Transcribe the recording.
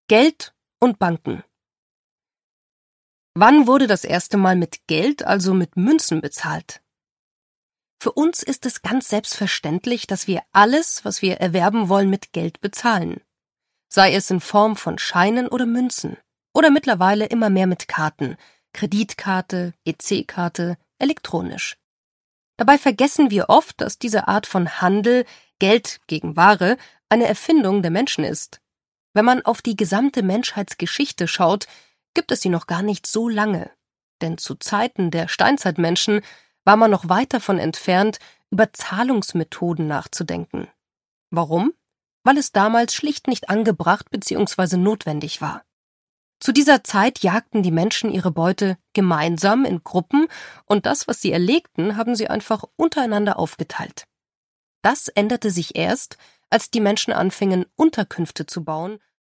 Geld und Banken. Wann wurde das erste Mal mit Geld, also mit Münzen, bezahlt? Für uns ist es ganz selbstverständlich, dass wir alles, was wir erwerben wollen, mit Geld bezahlen. Sei es in Form von Scheinen oder Münzen. Oder mittlerweile immer mehr mit Karten, Kreditkarte, EC-Karte, elektronisch. Dabei vergessen wir oft, dass diese Art von Handel, Geld gegen Ware, eine Erfindung der Menschen ist. Wenn man auf die gesamte Menschheitsgeschichte schaut, gibt es sie noch gar nicht so lange. Denn zu Zeiten der Steinzeitmenschen war man noch weit davon entfernt, über Zahlungsmethoden nachzudenken. Warum? Weil es damals schlicht nicht angebracht bzw. notwendig war. Zu dieser Zeit jagten die Menschen ihre Beute gemeinsam in Gruppen und das, was sie erlegten, haben sie einfach untereinander aufgeteilt. Das änderte sich erst, als die Menschen anfingen, Unterkünfte zu bauen